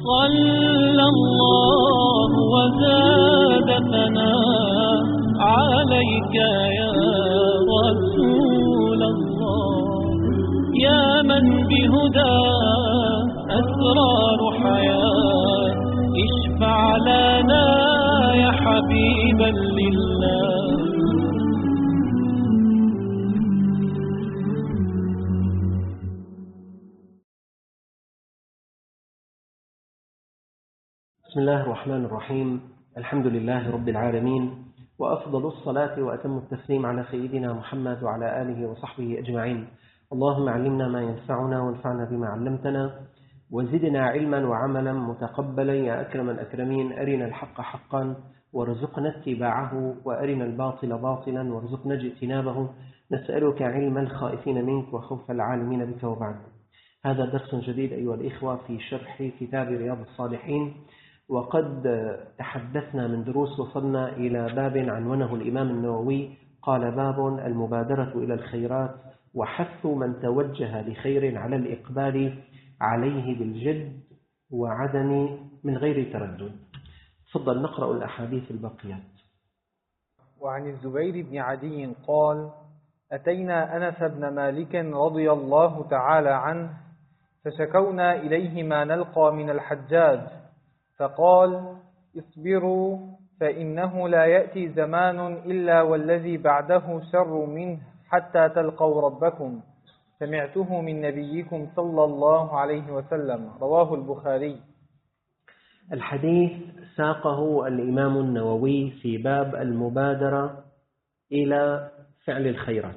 صلى الله وزاد ثناء عليك يا رسول الله، يا من بهدى أسرار حياة، اشفع لنا يا حبيبا لله. بسم الله الرحمن الرحيم. الحمد لله رب العالمين، وأفضل الصلاة وأتم التسليم على سيدنا محمد وعلى آله وصحبه أجمعين. اللهم علمنا ما ينفعنا وانفعنا بما علمتنا، وزدنا علما وعملا متقبلا يا أكرم الأكرمين. أرنا الحق حقا وارزقنا اتباعه، وأرنا الباطل باطلا وارزقنا اجتنابه. نسألك علم الخائفين منك وخوف العالمين بك. وبعد، هذا درس جديد أيها الإخوة في شرح كتاب رياض الصالحين، وقد تحدثنا من دروس وصلنا إلى باب عنونه الإمام النووي، قال: باب المبادرة إلى الخيرات وحث من توجه لخير على الإقبال عليه بالجد وعدم من غير تردد. تفضل نقرأ الأحاديث الباقيات. وعن الزبير بن عدي قال: أتينا أنس بن مالك رضي الله تعالى عنه فشكونا إليه ما نلقى من الحجاج، فقال: اصبروا فإنه لا يأتي زمان إلا والذي بعده شر منه حتى تلقوا ربكم، سمعته من نبيكم صلى الله عليه وسلم. رواه البخاري. الحديث ساقه الإمام النووي في باب المبادرة إلى فعل الخيرات.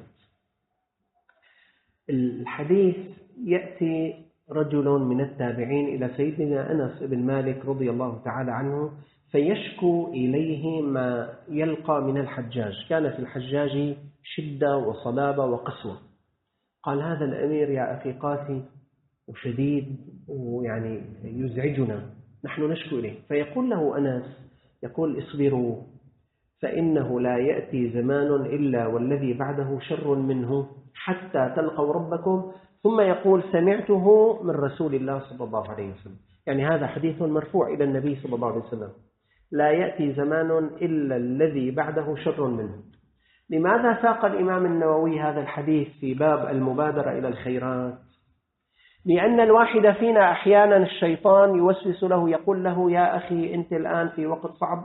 الحديث يأتي رجل من التابعين إلى سيدنا أنس بن مالك رضي الله تعالى عنه، فيشكو إليه ما يلقى من الحجاج. كان في الحجاج شدة وصلابة وقسوة. قال: هذا الأمير يا أخي قاسي وشديد، ويعني يزعجنا، نحن نشكو إليه. فيقول له أنس، يقول: اصبروا فإنه لا يأتي زمان إلا والذي بعده شر منه حتى تلقوا ربكم. ثم يقول: سمعته من رسول الله صلى الله عليه وسلم. يعني هذا حديث مرفوع إلى النبي صلى الله عليه وسلم: لا يأتي زمان إلا الذي بعده شر منه. لماذا ساق الإمام النووي هذا الحديث في باب المبادرة إلى الخيرات؟ لأن الواحد فينا أحيانا الشيطان يوسوس له، يقول له: يا أخي أنت الآن في وقت صعب،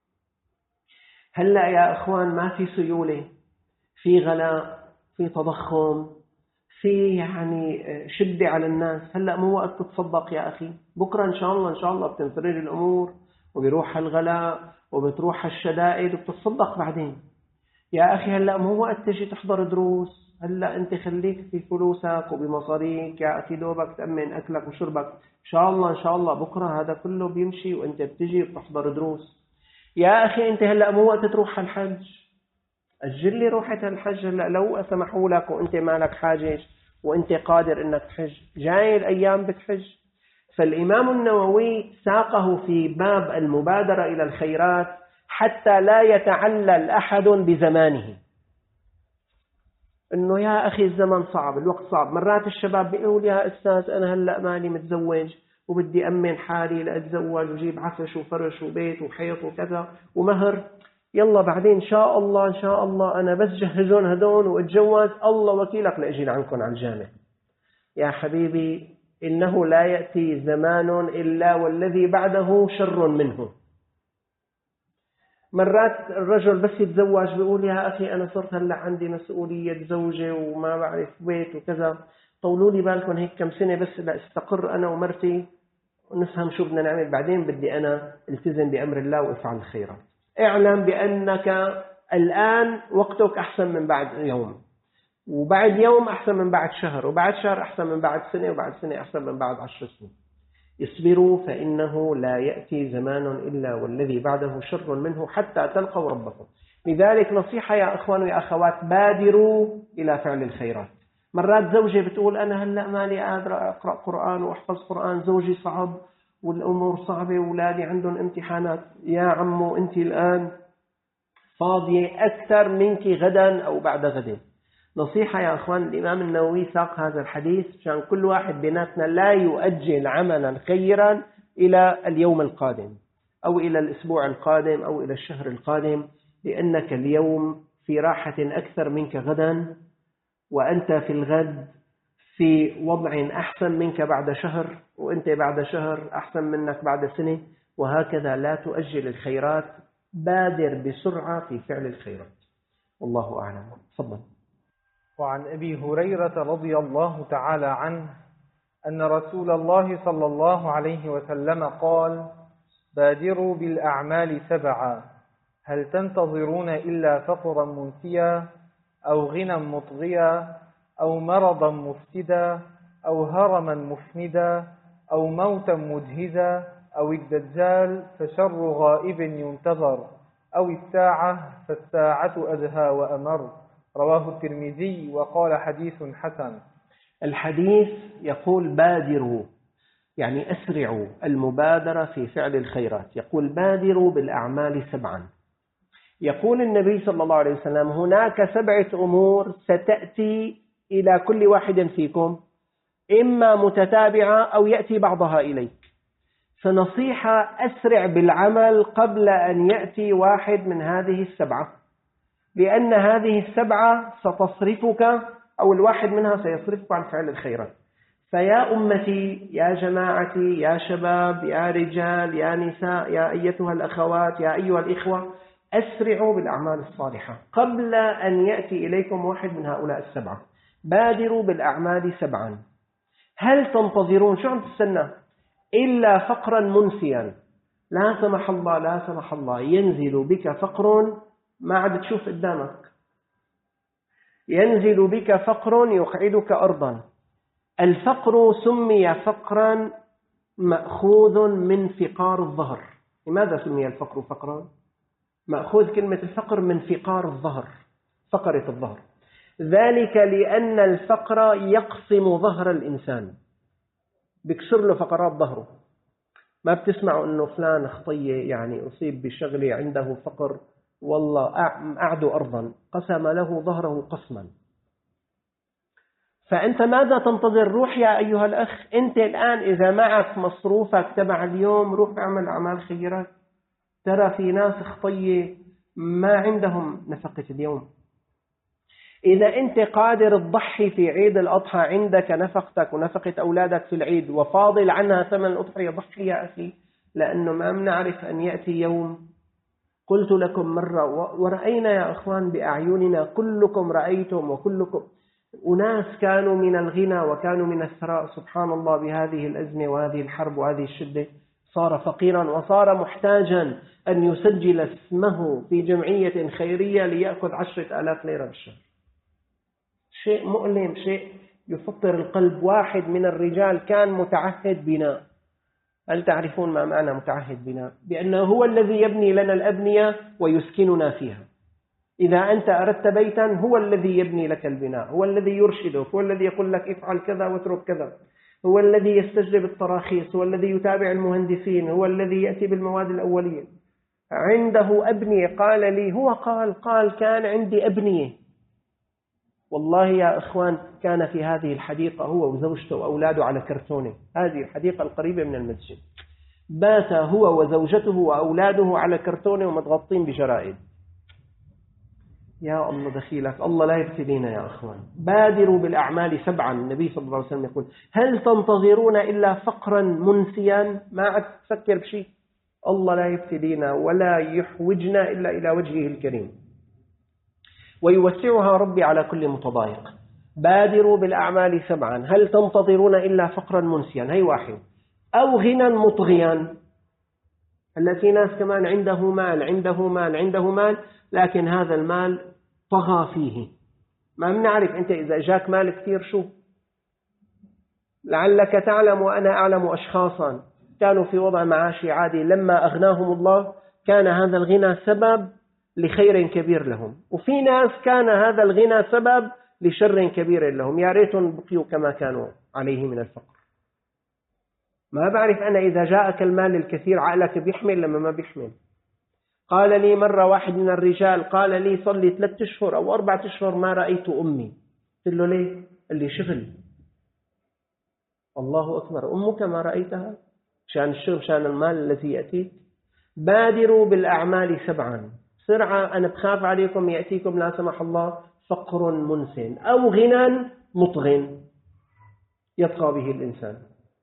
هلأ يا أخوان ما في سيولة، في غلاء، في تضخم، في يعني شدة على الناس، هلأ مو وقت تتصدق يا أخي، بكرة إن شاء الله بتنفرج الأمور وبيروح الغلاء وبتروح الشدائد وبتتصدق بعدين. يا أخي هلأ مو وقت تجي تحضر دروس، هلأ أنت خليك في فلوسك وبمصاريك يا أخي، دوبك تأمن أكلك وشربك، إن شاء الله بكرة هذا كله بيمشي وأنت بتجي وبتحضر دروس. يا أخي أنت هلأ مو وقت تروح الحج، أجل لي روحة الحج هلأ لو أسمحوا لك وأنت مالك حاجة وأنت قادر أنك تحج، جاي الأيام بتحج. فالإمام النووي ساقه في باب المبادرة إلى الخيرات حتى لا يتعلل أحد بزمانه، إنه يا أخي الزمن صعب، الوقت صعب. مرات الشباب بيقول: يا أستاذ أنا هلأ مالي متزوج وبدي أمن حالي لأتزوج وجيب عفش وفرش وبيت وحيط وكذا ومهر، يلا بعدين إن شاء الله أنا بس جهزون هدون واتجوز، الله وكيلك لأجي عنكم على الجامع. يا حبيبي إنه لا يأتي زمان إلا والذي بعده شر منه. مرات الرجل بس يتزوج بيقول: يا أخي أنا صرت هلأ عندي مسؤولية زوجة وما بعرف بيت وكذا، طولوا لي بالكم هيك كم سنة بس لأستقر أنا ومرتي ونفهم شو بدنا نعمل، بعدين بدي أنا التزم بأمر الله وافعل الخيرات. اعلم بأنك الآن وقتك أحسن من بعد يوم، وبعد يوم أحسن من بعد شهر، وبعد شهر أحسن من بعد سنة، وبعد سنة أحسن من بعد 10 سنين. اصبروا فإنه لا يأتي زمان إلا والذي بعده شر منه حتى تلقوا ربكم. لذلك نصيحة يا أخوان ويا أخوات: بادروا إلى فعل الخيرات. مرات زوجة بتقول: أنا هلأ مالي قادرة أقرأ قرآن وأحفظ قرآن، زوجي صعب والأمور صعبة وولادي عندهم امتحانات. يا عمو أنت الآن فاضية أكثر منك غدا أو بعد غد. نصيحة يا أخوان، الإمام النووي ساق هذا الحديث عشان كل واحد بيناتنا لا يؤجل عملا خيرا إلى اليوم القادم أو إلى الأسبوع القادم أو إلى الشهر القادم، لأنك اليوم في راحة أكثر منك غدا، وأنت في الغد في وضع أحسن منك بعد شهر، وأنت بعد شهر أحسن منك بعد سنة، وهكذا. لا تؤجل الخيرات، بادر بسرعة في فعل الخيرات. والله أعلم. تفضل. وعن أبي هريرة رضي الله تعالى عنه أن رسول الله صلى الله عليه وسلم قال: بادروا بالأعمال 7، هل تنتظرون إلا فقرا منسيا أو غنى مطغيا أو مرضا مفتدا أو هرما مفندا أو موتا مجهزا أو الدجال فشر غائب ينتظر أو الساعة فالساعة أدهى وأمر. رواه الترمذي وقال حديث حسن. الحديث يقول بادروا، يعني أسرعوا المبادرة في فعل الخيرات. يقول بادروا بالأعمال 7. يقول النبي صلى الله عليه وسلم هناك 7 أمور ستأتي إلى كل واحد فيكم، إما متتابعة أو يأتي بعضها إليك، فنصيحة أسرع بالعمل قبل أن يأتي واحد من هذه 7، لأن هذه 7 ستصرفك، أو الواحد منها سيصرفك عن فعل الخيرات. فيا أمتي، يا جماعتي، يا شباب، يا رجال، يا نساء، يا أيتها الأخوات، يا أيها الإخوة، أسرعوا بالأعمال الصالحة قبل أن يأتي إليكم واحد من هؤلاء 7. بادروا بالأعمال 7. هل تنتظرون، شو عم تستنى، إلا فقرا منسيا؟ لا سمح الله، لا سمح الله، ينزل بك فقر ما عاد تشوف قدامك، ينزل بك فقر يقعدك أرضا. الفقر سمي فقرا مأخوذ من فقار الظهر. لماذا سمي الفقر فقرا؟ مأخوذ كلمة الفقر من فقار الظهر، فقرة الظهر. ذلك لأن الفقر يقسم ظهر الإنسان، بكسر له فقرات ظهره. ما بتسمعوا أنه فلان خطية يعني أصيب بشغلة عنده فقر، والله أعد أرضا، قسم له ظهره قسما. فأنت ماذا تنتظر؟ روح يا أيها الأخ، أنت الآن إذا معك مصروفك تبع اليوم، روح اعمل أعمال خيرات. ترى في ناس خطية ما عندهم نفقة اليوم. إذا أنت قادر تضحي في عيد الأضحى، عندك نفقتك ونفقة أولادك في العيد وفاضل عنها ثمن الأضحية، ضحي يا أخي، لأنه ما بنعرف أن يأتي يوم. قلت لكم مرة ورأينا يا أخوان بأعيننا، كلكم رأيتم، وكلكم أناس كانوا من الغنى وكانوا من الثراء، سبحان الله، بهذه الأزمة وهذه الحرب وهذه الشدة صار فقيرا وصار محتاجا أن يسجل اسمه في جمعية خيرية ليأخذ 10,000 ليرة بالشهر. شيء مؤلم، شيء يفطر القلب. واحد من الرجال كان متعهد بناء. هل تعرفون ما معنى متعهد بناء؟ بأنه هو الذي يبني لنا الأبنية ويسكننا فيها. إذا أنت أردت بيتا هو الذي يبني لك البناء، هو الذي يرشدك، هو الذي يقول لك افعل كذا واترك كذا، هو الذي يستجلب التراخيص، هو الذي يتابع المهندسين، هو الذي يأتي بالمواد الأولية. عنده أبنية. قال لي، هو قال كان عندي أبنية، والله يا إخوان، كان في هذه الحديقة هو وزوجته وأولاده على كرتونة، هذه الحديقة القريبة من المسجد، بات هو وزوجته وأولاده على كرتونة ومتغطين بجرائد. يا الله دخيلك، الله لا يبتلينا يا أخوان. بادروا بالأعمال 7. النبي صلى الله عليه وسلم يقول: هل تنتظرون إلا فقرا منسيا؟ ما عاد تفكر بشيء. الله لا يبتلينا ولا يحوجنا إلا إلى وجهه الكريم، ويوسعها ربي على كل متضايق. بادروا بالأعمال 7. هل تنتظرون إلا فقرا منسيا؟ هي واحد. أو غنى مطغيا. التي ناس كمان عنده مال لكن هذا المال طغى فيه. ما بنعرف أنت إذا جاك مال كثير شو. لعلك تعلم وأنا أعلم أشخاصا كانوا في وضع معاشي عادي، لما أغناهم الله كان هذا الغنى سبب لخير كبير لهم، وفي ناس كان هذا الغنى سبب لشر كبير لهم، يا ريتهم بقيوا كما كانوا عليه من الفقر. ما بعرف أنا إذا جاءك المال الكثير عقلك بيحمل لما ما بيحمل. قال لي مرة واحد من الرجال، قال لي صار لي 3 أشهر أو 4 أشهر ما رأيت أمي. قلت له ليه؟ قال لي شغل. الله أكبر، أمك ما رأيتها؟ مشان الشغل مشان المال الذي يأتيك. بادروا بالأعمال 7 بسرعة، أنا بخاف عليكم يأتيكم لا سمح الله فقر منسن أو غنى مطغٍ يطغى به الإنسان.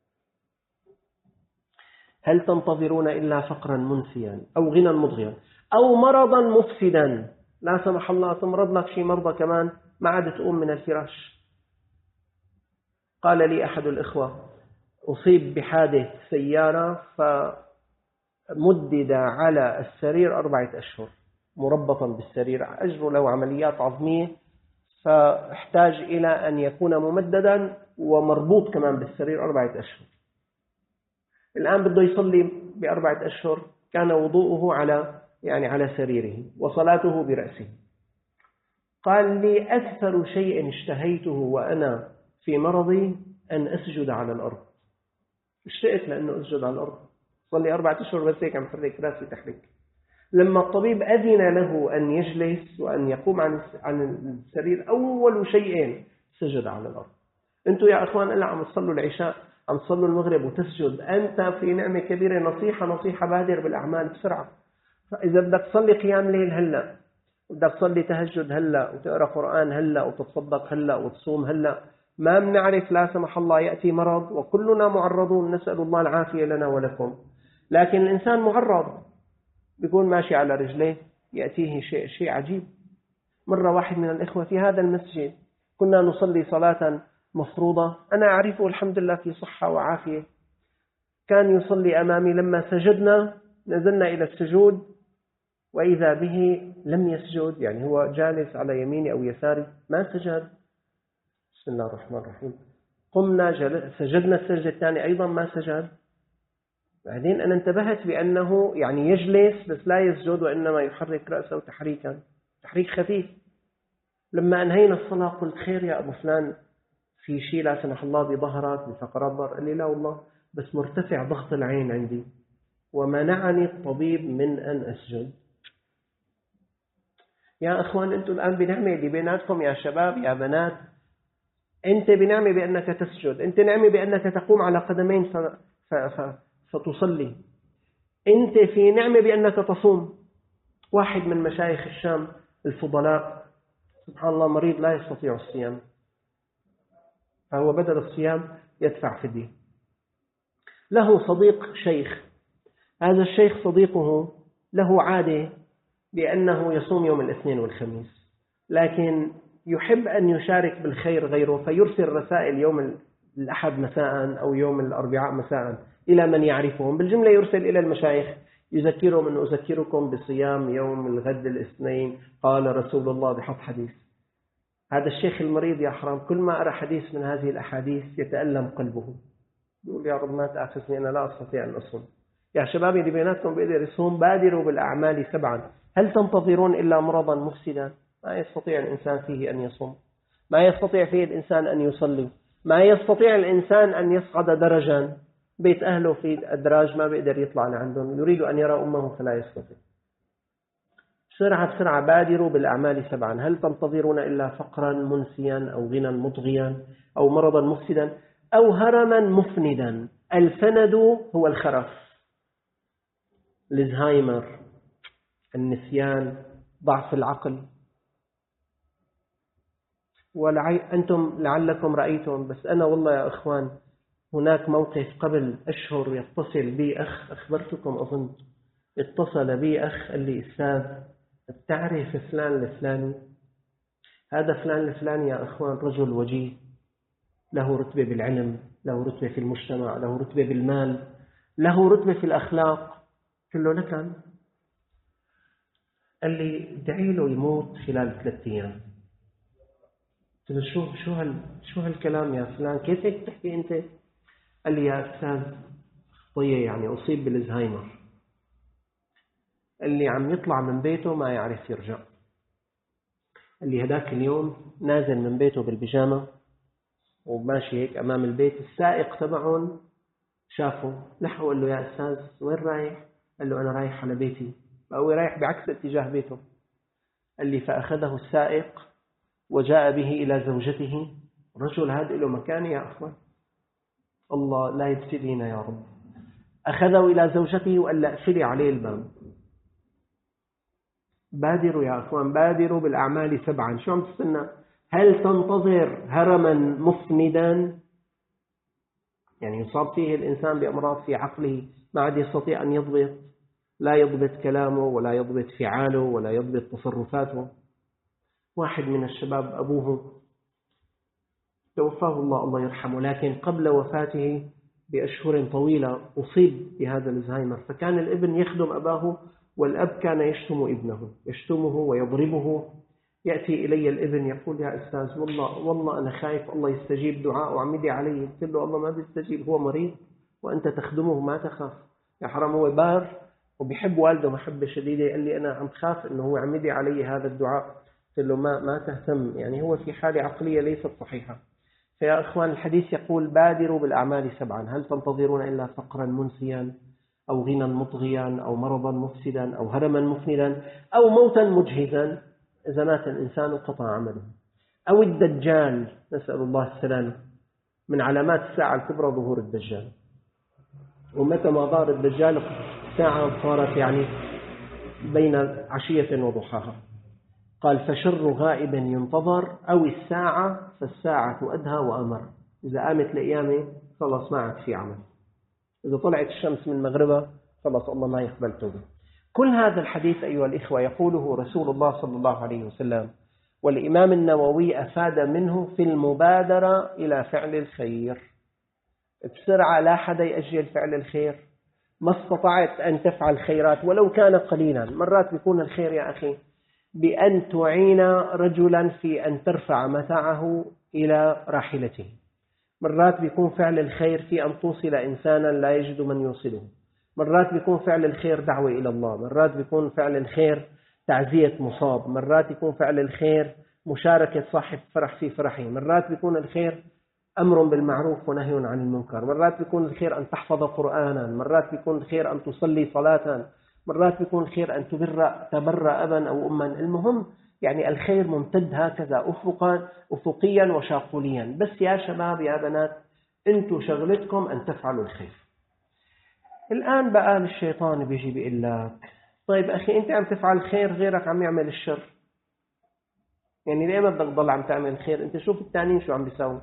هل تنتظرون إلا فقرا منسيا أو غنى مطغيا أو مرضا مفسدا، لا سمح الله تمرض لك شي مرضى كمان ما عاد تقوم من الفراش. قال لي أحد الإخوة أصيب بحادث سيارة فمدد على السرير 4 أشهر مربطا بالسرير، أجروا له عمليات عظمية فاحتاج إلى أن يكون ممددا ومربوط كمان بالسرير 4 أشهر. الآن بده يصلي ب4 أشهر، كان وضوءه على سريره وصلاته برأسه. قال لي أكثر شيء اشتهيته وأنا في مرضي أن أسجد على الأرض، اشتقت لأنه أسجد على الأرض، صلي 4 أشهر بس هيك عم حرك راسي تحرك. لما الطبيب أذن له أن يجلس وأن يقوم عن السرير أول شيء سجد على الأرض. أنتوا يا أخوان إلا عم تصلوا العشاء عم تصلوا المغرب وتسجد، أنت في نعمة كبيرة. نصيحة بادر بالأعمال بسرعة. إذا بدك تصلي قيام ليل هلأ، بدك تصلي تهجد هلأ، وتقرأ قرآن هلأ، وتتصدق هلأ، وتصوم هلأ. ما بنعرف لا سمح الله يأتي مرض وكلنا معرضون، نسأل الله العافية لنا ولكم. لكن الإنسان معرض، بيكون ماشي على رجليه يأتيه شيء عجيب. مرة واحد من الإخوة في هذا المسجد كنا نصلي صلاة مفروضة، أنا أعرفه الحمد لله في صحة وعافية، كان يصلي أمامي. لما سجدنا نزلنا إلى السجود وإذا به لم يسجد، يعني هو جالس على يميني أو يساري ما سجد. بسم الله الرحمن الرحيم. قمنا سجدنا السجدة الثانية أيضا ما سجد. بعدين أنا انتبهت بأنه يعني يجلس بس لا يسجد، وإنما يحرك رأسه تحريك خفيف. لما أنهينا الصلاة قلت خير يا أبو فلان، في شيء لا سمح الله بظهرك بفقرات ظهر؟ قال لي لا والله، بس مرتفع ضغط العين عندي ومنعني الطبيب من أن أسجد. يا أخوان أنتم الآن بنعمة اللي بيناتكم يا شباب يا بنات. أنت بنعمة بأنك تسجد، أنت نعمة بأنك تقوم على قدمين فتصلي، أنت في نعمة بأنك تصوم. واحد من مشايخ الشام الفضلاء سبحان الله مريض لا يستطيع الصيام، فهو بدل الصيام يدفع فدية. له صديق شيخ، هذا الشيخ صديقه له عادة بأنه يصوم يوم الاثنين والخميس، لكن يحب أن يشارك بالخير غيره، فيرسل رسائل يوم الأحد مساء أو يوم الأربعاء مساء إلى من يعرفهم، بالجملة يرسل إلى المشايخ يذكرهم أن أذكركم بصيام يوم الغد الاثنين قال رسول الله بحط حديث. هذا الشيخ المريض يا حرام كل ما أرى حديث من هذه الأحاديث يتألم قلبه، يقول يا رب ما تأخذني أنا لا أستطيع أن أصوم. يا شباب اللي بيناتكم بيقدر يصوم بادروا بالأعمال 7. هل تنتظرون إلا مرضا مفسدا؟ ما يستطيع الإنسان فيه أن يصوم، ما يستطيع فيه الإنسان أن يصلي، ما يستطيع الإنسان أن يصعد درجا، بيت أهله في أدراج ما بيقدر يطلع لعندهم، يريد أن يرى أمه فلا يستطيع. بسرعة بادروا بالأعمال 7. هل تنتظرون إلا فقرا منسيا أو غنى مطغيا أو مرضا مفسدا أو هرما مفندا. الفند هو الخرف، الزهايمر، النسيان، ضعف العقل. أنتم لعلكم رأيتم، بس أنا والله يا إخوان هناك موقف قبل أشهر يتصل بي أخ، أخبرتكم أظن، اتصل بي أخ قال لي أستاذ تعرف فلان الفلاني؟ هذا فلان الفلاني يا أخوان رجل وجيه، له رتبة بالعلم، له رتبة في المجتمع، له رتبة بالمال، له رتبة في الأخلاق. كله لكن قال لي ادعي له يموت خلال 3 أيام. قلت له شو هالكلام يا فلان، كيف هيك تحكي أنت؟ قال لي يا أستاذ طيب يعني أصيب بالزهايمر، قال لي عم يطلع من بيته ما يعرف يرجع. قال لي هداك اليوم نازل من بيته بالبيجامة وماشي هيك أمام البيت، السائق تبعهم شافه لحقه قال له يا أستاذ وين رايح؟ قال له أنا رايح على بيتي، فهو رايح بعكس اتجاه بيته. قال لي فأخذه السائق وجاء به إلى زوجته. رجل هذا له مكان يا أخوان، الله لا يبتلينا يا رب. أخذه إلى زوجته وقال له اقفلي عليه الباب. بادروا يا أخوان، بادروا بالأعمال 7. شو عم تستنى؟ هل تنتظر هرما مفندا يعني يصاب فيه الإنسان بأمراض في عقله ما عاد يستطيع أن يضبط، لا يضبط كلامه ولا يضبط فعاله ولا يضبط تصرفاته؟ واحد من الشباب أبوه توفاه الله يرحمه، لكن قبل وفاته بأشهر طويلة أصيب بهذا الزهايمر، فكان الابن يخدم أباه والأب كان يشتم ابنه، يشتمه ويضربه. يأتي إلي الابن يقول يا أستاذ والله أنا خايف الله يستجيب دعاء وعمدي علي. قلت له الله ما بيستجيب، هو مريض وأنت تخدمه، ما تخاف يا حرام، هو بار وبيحب والده محبة شديدة. قال لي أنا عم خاف أنه هو عمدي علي هذا الدعاء. قلت له ما تهتم، يعني هو في حالة عقلية ليست صحيحة. فيا أخوان الحديث يقول بادروا بالأعمال 7. هل تنتظرون إلا فقرا منسيا أو غنى مطغيا أو مرضا مفسدا أو هرما مفندا أو موتا مجهزا؟ إذا مات الإنسان قطع عمله. أو الدجال، نسأل الله السلامة. من علامات الساعة الكبرى ظهور الدجال، ومتى ما ظهر الدجال ساعة صارت يعني بين عشية وضحاها. قال فشر غائب ينتظر أو الساعة فالساعة أدهى وأمر. إذا قامت القيامة خلص ما عاد في عمل، إذا طلعت الشمس من مغربها خلص الله ما يقبل توبة. كل هذا الحديث أيها الإخوة يقوله رسول الله صلى الله عليه وسلم، والإمام النووي أفاد منه في المبادرة إلى فعل الخير. بسرعة، لا حدا يأجل فعل الخير. ما استطعت أن تفعل خيرات ولو كان قليلا. مرات بيكون الخير يا أخي بأن تعين رجلا في أن ترفع متاعه إلى راحلته. مرات بيكون فعل الخير في أن توصل إنسانا لا يجد من يوصله. مرات بيكون فعل الخير دعوة إلى الله. مرات بيكون فعل الخير تعزية مصاب. مرات يكون فعل الخير مشاركة صاحب فرح في فرحه. مرات بيكون الخير أمر بالمعروف ونهي عن المنكر. مرات بيكون الخير أن تحفظ قرآنا. مرات بيكون الخير أن تصلي صلاة. مرات بيكون الخير أن تبر أبا أو أما. المهم يعني الخير ممتد هكذا أفقيا وشاقوليا. بس يا شباب يا بنات، أنتوا شغلتكم أن تفعلوا الخير. الآن بقى الشيطان بيجي بيقول لك طيب أخي أنت عم تفعل الخير غيرك عم يعمل الشر، يعني ليه ما بدك تضل عم تعمل الخير؟ أنت شوف التانيين شو عم بيساوي.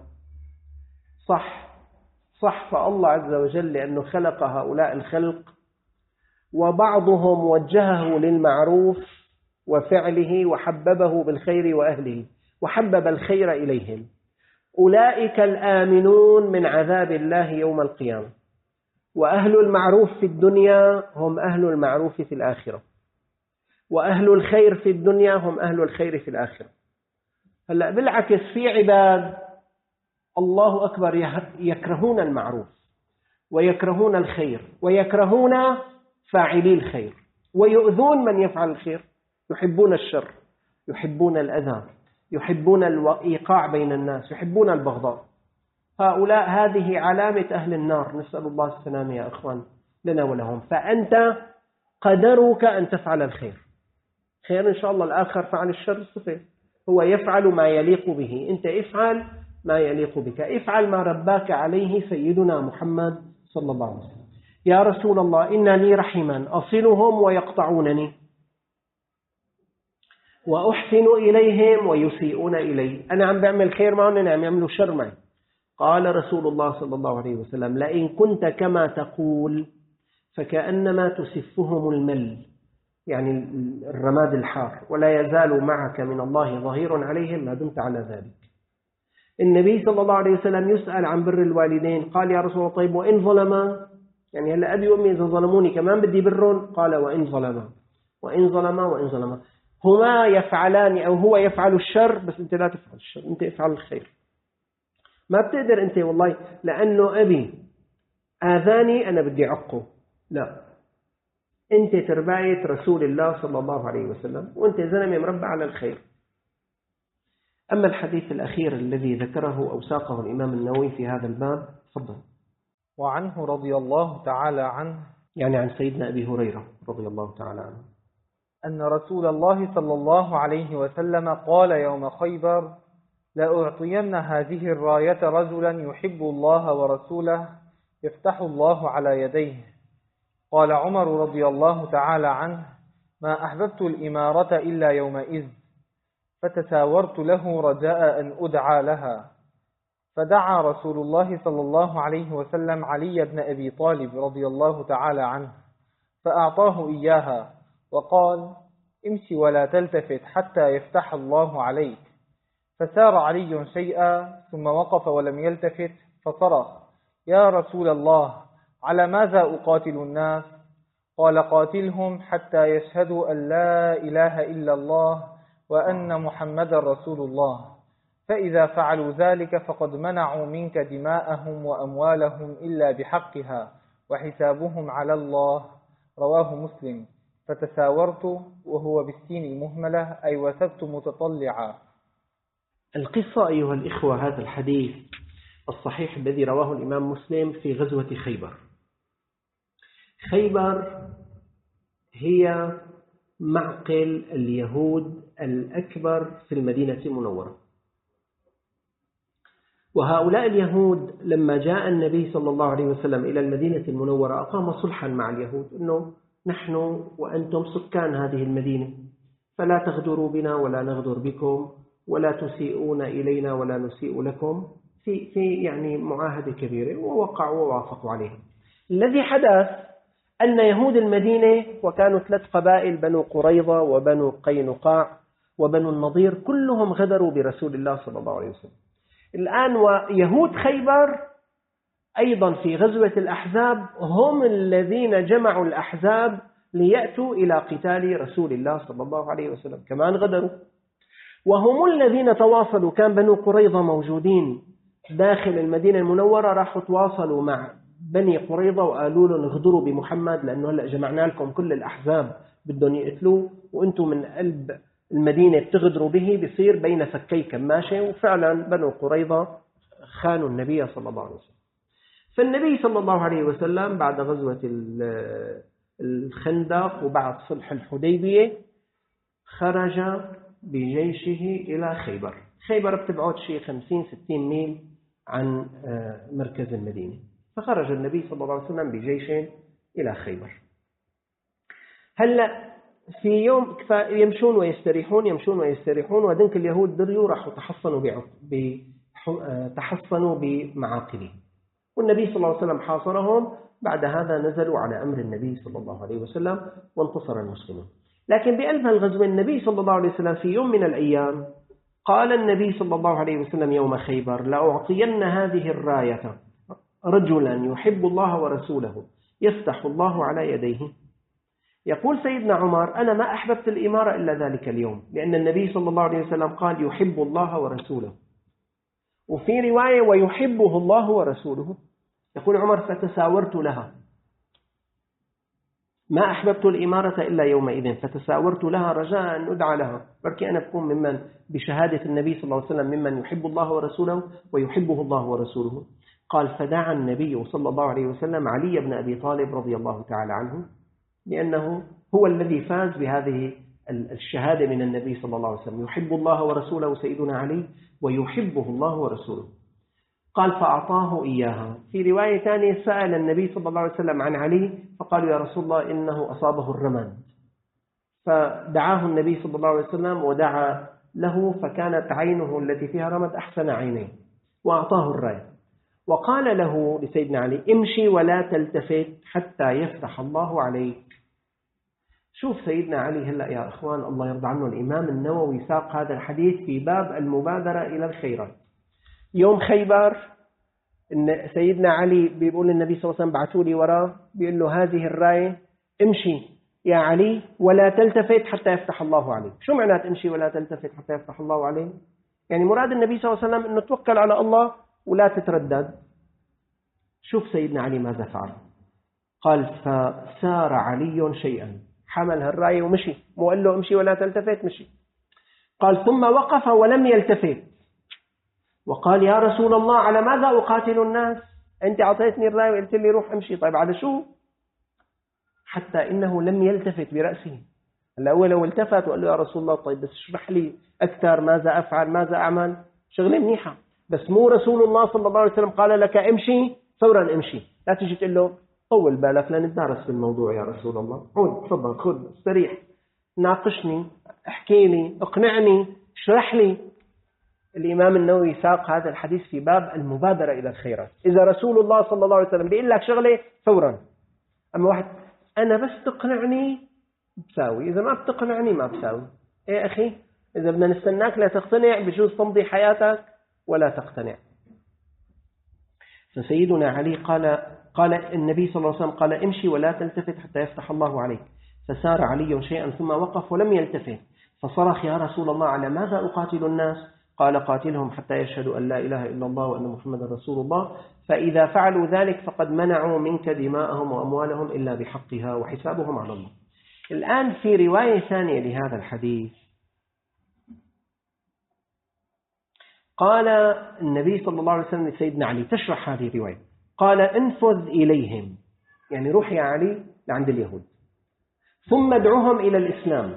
صح فالله عز وجل لأنه خلق هؤلاء الخلق وبعضهم وجهه للمعروف وفعله وحببه بالخير وأهله وحبب الخير إليهم. أولئك الآمنون من عذاب الله يوم القيامة. وأهل المعروف في الدنيا هم أهل المعروف في الآخرة، وأهل الخير في الدنيا هم أهل الخير في الآخرة. هلأ بالعكس في عباد الله أكبر يكرهون المعروف ويكرهون الخير ويكرهون فاعلي الخير ويؤذون من يفعل الخير. يحبون الشر، يحبون الأذى، يحبون الإيقاع بين الناس، يحبون البغضاء. هؤلاء هذه علامة أهل النار، نسأل الله السلامة يا أخوان لنا ولهم. فأنت قدرك أن تفعل الخير، خير إن شاء الله. الآخر فعل الشر صفر، هو يفعل ما يليق به. أنت افعل ما يليق بك، افعل ما رباك عليه سيدنا محمد صلى الله عليه وسلم. يا رسول الله إن لي رحما أصلهم ويقطعونني وأحسن إليهم ويسيئون إلي. أنا عم بعمل خير معهم، أنا عم يعملوا شر معي. قال رسول الله صلى الله عليه وسلم لئن كنت كما تقول فكأنما تسفهم المل، يعني الرماد الحار، ولا يزال معك من الله ظهير عليهم ما دمت على ذلك. النبي صلى الله عليه وسلم يسأل عن بر الوالدين، قال يا رسول الله طيب وإن ظلما، يعني هلا أبي وأمي إذا ظلموني كمان بدي برهم؟ قال وإن ظلما وإن ظلما هما يفعلان أو هو يفعل الشر، بس أنت لا تفعل الشر، أنت افعل الخير. ما بتقدر أنت والله لأنه أبي آذاني أنا بدي عقه، لا، أنت ترباية رسول الله صلى الله عليه وسلم وأنت زلمة مربع على الخير. أما الحديث الأخير الذي ذكره أو ساقه الإمام النووي في هذا الباب، تفضل. وعنه رضي الله تعالى عنه، يعني عن سيدنا أبي هريرة رضي الله تعالى عنه، أن رسول الله صلى الله عليه وسلم قال يوم خيبر لأعطين هذه الراية رجلا يحب الله ورسوله يفتح الله على يديه قال عمر رضي الله تعالى عنه: ما أحببت الإمارة إلا يومئذ، فتساورت له رجاء أن أدعى لها. فدعا رسول الله صلى الله عليه وسلم علي بن أبي طالب رضي الله تعالى عنه فأعطاه إياها، وقال: امشي ولا تلتفت حتى يفتح الله عليك. فسار علي شيئا ثم وقف ولم يلتفت، فصرخ: يا رسول الله، على ماذا أقاتل الناس؟ قال: قاتلهم حتى يشهدوا أن لا إله إلا الله وأن محمد رسول الله، فإذا فعلوا ذلك فقد منعوا منك دماءهم وأموالهم إلا بحقها، وحسابهم على الله. رواه مسلم. فتساورت، وهو بالسين المهملة، أي وثبت متطلعا. القصة أيها الإخوة، هذا الحديث الصحيح الذي رواه الإمام مسلم في غزوة خيبر. خيبر هي معقل اليهود الأكبر في المدينة المنورة، وهؤلاء اليهود لما جاء النبي صلى الله عليه وسلم إلى المدينة المنورة أقام صلحا مع اليهود أنه نحن وأنتم سكان هذه المدينة، فلا تغدروا بنا ولا نغدر بكم، ولا تسيئون إلينا ولا نسيء لكم، في يعني معاهدة كبيرة، ووقعوا ووافقوا عليها. الذي حدث أن يهود المدينة، وكانوا 3 قبائل، بنو قريظة وبنو قينقاع وبنو النضير، كلهم غدروا برسول الله صلى الله عليه وسلم. الآن ويهود خيبر أيضا في غزوة الأحزاب هم الذين جمعوا الأحزاب ليأتوا إلى قتال رسول الله صلى الله عليه وسلم، كمان غدروا، وهم الذين تواصلوا. كان بنو قريظة موجودين داخل المدينة المنورة، راحوا تواصلوا مع بني قريظة وقالوا لهم اغدروا بمحمد، لأنه هلأ جمعنا لكم كل الأحزاب بدهم يقتلوه، وأنتم من قلب المدينة بتغدروا به، بيصير بين فكي كماشة. وفعلا بنو قريظة خانوا النبي صلى الله عليه وسلم. فالنبي صلى الله عليه وسلم بعد غزوة الخندق وبعد صلح الحديبية خرج بجيشه إلى خيبر. خيبر بتبعد شيء 50-60 ميل عن مركز المدينة. فخرج النبي صلى الله عليه وسلم بجيش إلى خيبر. هلأ في يوم يمشون ويستريحون، ودنك اليهود دريوا راحوا تحصنوا بمعاقلهم، والنبي صلى الله عليه وسلم حاصرهم. بعد هذا نزلوا على أمر النبي صلى الله عليه وسلم وانتصر المسلمون. لكن بقلب الغزوة النبي صلى الله عليه وسلم في يوم من الأيام قال النبي صلى الله عليه وسلم يوم خيبر: لأعطين هذه الراية رجلا يحب الله ورسوله يفتح الله على يديه. يقول سيدنا عمر: أنا ما أحببت الإمارة إلا ذلك اليوم، لأن النبي صلى الله عليه وسلم قال يحب الله ورسوله، وفي رواية ويحبه الله ورسوله. يقول عمر: فتساورت لها، ما أحببت الإمارة إلا يومئذ، فتساورت لها رجاء أن أدعى لها، بركي أنا بكون ممن بشهادة النبي صلى الله عليه وسلم ممن يحب الله ورسوله ويحبه الله ورسوله. قال: فدعا النبي صلى الله عليه وسلم علي بن أبي طالب رضي الله تعالى عنه، لأنه هو الذي فاز بهذه الشهادة من النبي صلى الله عليه وسلم، يحب الله ورسوله سيدنا علي ويحبه الله ورسوله. قال: فأعطاه إياها. في رواية ثانية سأل النبي صلى الله عليه وسلم عن علي، فقالوا: يا رسول الله إنه أصابه الرماد. فدعاه النبي صلى الله عليه وسلم ودعا له، فكانت عينه التي فيها رمد أحسن عينيه، وأعطاه الراية. وقال له لسيدنا علي: امشي ولا تلتفت حتى يفتح الله عليك. شوف سيدنا علي هلأ يا إخوان الله يرضى عنه، الإمام النووي ساق هذا الحديث في باب المبادرة إلى الخيرات. يوم خيبر إن سيدنا علي بيقول للنبي صلى الله عليه وسلم: بعثوا لي وراه، بيقول له هذه الراية، امشي يا علي ولا تلتفت حتى يفتح الله عليك. شو معنات امشي ولا تلتفت حتى يفتح الله عليك؟ يعني مراد النبي صلى الله عليه وسلم إنه توكل على الله ولا تتردد. شوف سيدنا علي ماذا فعل. قال: فسار علي شيئا، حمل هالراية ومشي، مو قال له امشي ولا تلتفت، مشي. قال: ثم وقف ولم يلتفت، وقال: يا رسول الله، على ماذا أقاتل الناس؟ أنت أعطيتني الراية وقلت لي روح امشي، طيب على شو؟ حتى إنه لم يلتفت برأسه. الأول لو التفت وقال له: يا رسول الله، طيب بس اشرح لي أكثر، ماذا أفعل، ماذا أعمل، شغلة منيحة، بس مو رسول الله صلى الله عليه وسلم قال لك امشي فورا امشي، لا تجي تقول له طول بالك لنتدارس في الموضوع يا رسول الله، عود تفضل خذ استريح، ناقشني، احكي لي، اقنعني، اشرح لي. الإمام النووي ساق هذا الحديث في باب المبادرة إلى الخيرات. إذا رسول الله صلى الله عليه وسلم بيقول لك شغلة فورا، أما واحد أنا بس تقنعني بساوي، إذا ما بتقنعني ما بساوي. إيه أخي، إذا بدنا نستناك لا تقتنع بجوز تمضي حياتك ولا تقتنع. فسيدنا علي قال النبي صلى الله عليه وسلم قال امشي ولا تلتفت حتى يفتح الله عليك. فسار علي شيئا ثم وقف ولم يلتفت، فصرخ يا رسول الله على ماذا أقاتل الناس؟ قال قاتلهم حتى يشهدوا أن لا إله إلا الله وأن محمد رسول الله، فإذا فعلوا ذلك فقد منعوا منك دماءهم وأموالهم إلا بحقها وحسابهم على الله. الآن في رواية ثانية لهذا الحديث قال النبي صلى الله عليه وسلم لسيدنا علي تشرح هذه الرواية، قال انفذ إليهم، يعني روح يا علي لعند اليهود، ثم ادعوهم إلى الإسلام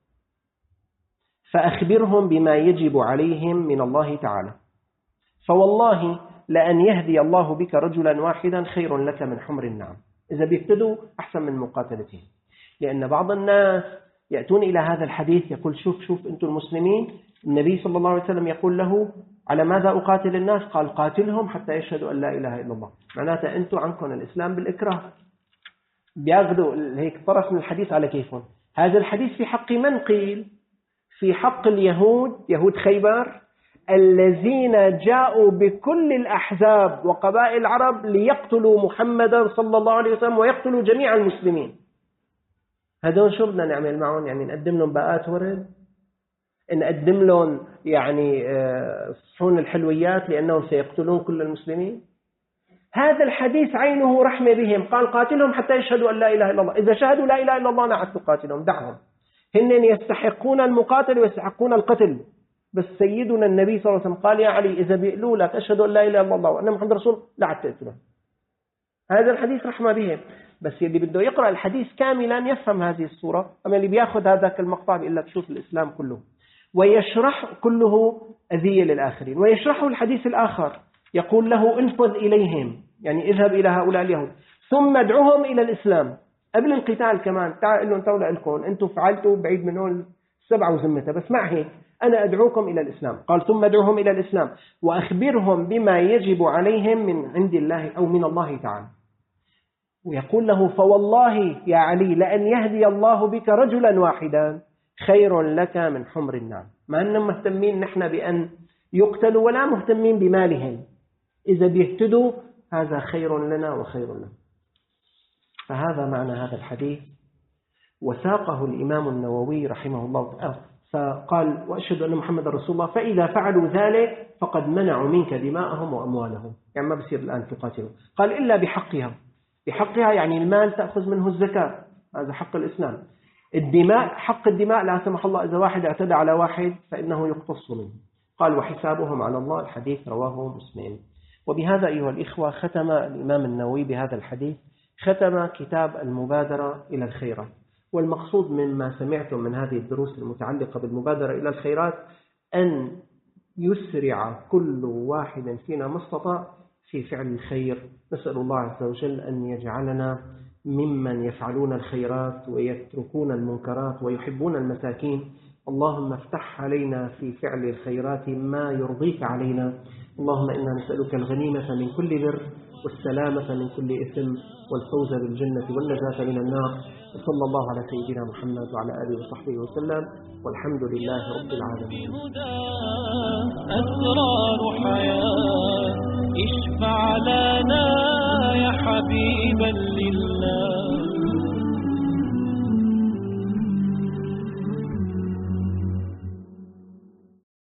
فأخبرهم بما يجب عليهم من الله تعالى، فوالله لأن يهدي الله بك رجلا واحدا خير لك من حمر النعم. إذا بيبتدوا أحسن من مقاتلتهم، لأن بعض الناس يأتون إلى هذا الحديث يقول شوف أنتم المسلمين، النبي صلى الله عليه وسلم يقول له على ماذا أقاتل الناس؟ قال قاتلهم حتى يشهدوا أن لا إله إلا الله. معناته أنتم عنكم الإسلام بالإكراه، بياخذوا هيك طرف من الحديث على كيفهم. هذا الحديث في حق من قيل؟ في حق اليهود، يهود خيبر الذين جاءوا بكل الأحزاب وقبائل العرب ليقتلوا محمدا صلى الله عليه وسلم ويقتلوا جميع المسلمين. هذول شو بدنا نعمل معهم؟ يعني نقدم لهم باقات ورد؟ نقدم لهم يعني صحون الحلويات لأنهم سيقتلون كل المسلمين؟ هذا الحديث عينه رحمة بهم، قال قاتلهم حتى يشهدوا أن لا إله إلا الله. إذا شهدوا لا إله إلا الله نعت تقاتلهم، دعهم، هن يستحقون المقاتل ويستحقون القتل. بس سيدنا النبي صلى الله عليه وسلم قال يا علي إذا بيقولوا لك أشهد أن لا إله إلا الله وأن محمد رسول لا عد تقتلهم. هذا الحديث رحمة بهم، بس اللي بده يقرأ الحديث كاملا يفهم هذه الصورة. أما اللي بياخذ هذاك المقطع بيقول لك شوف الإسلام كله، ويشرح كله أذية للآخرين. ويشرحه الحديث الآخر يقول له انفذ إليهم، يعني اذهب إلى هؤلاء اليهود ثم ادعوهم إلى الإسلام قبل القتال كمان. تعال قل لهم تولى لكم أنتم فعلتوا بعيد منهم السبعة وزمتها، بس مع هيك أنا أدعوكم إلى الإسلام. قال ثم ادعوهم إلى الإسلام وأخبرهم بما يجب عليهم من عند الله أو من الله تعالى. ويقول له فوالله يا علي لأن يهدي الله بك رجلا واحدا خير لك من حمر النعم. ما أنهم مهتمين نحن بأن يقتلوا ولا مهتمين بمالهم، إذا بيهتدوا هذا خير لنا وخير لهم. فهذا معنى هذا الحديث. وساقه الإمام النووي رحمه الله فقال وأشهد أن محمد رسول الله فإذا فعلوا ذلك فقد منعوا منك دماءهم وأموالهم، يعني ما بصير الآن تقاتلوا. قال إلا بحقها، بحقها يعني المال تأخذ منه الزكاة، هذا حق الإسلام. الدماء، حق الدماء لا سمح الله إذا واحد اعتدى على واحد فإنه يقتص منه. قال وحسابهم على الله، الحديث رواه مسلم. وبهذا أيها الإخوة ختم الإمام النووي بهذا الحديث، ختم كتاب المبادرة إلى الخيرات. والمقصود مما سمعتم من هذه الدروس المتعلقة بالمبادرة إلى الخيرات أن يسرع كل واحد فينا ما استطاع في فعل الخير. نسأل الله عز وجل أن يجعلنا ممن يفعلون الخيرات ويتركون المنكرات ويحبون المساكين. اللهم افتح علينا في فعل الخيرات ما يرضيك علينا. اللهم إنا نسألك الغنيمة من كل بر والسلامة من كل إثم والفوز بالجنة والنجاة من النار. وصلى الله على سيدنا محمد وعلى آله وصحبه وسلم، والحمد لله رب العالمين. أسرار حياة اشفع لنا يا حبيبا لله.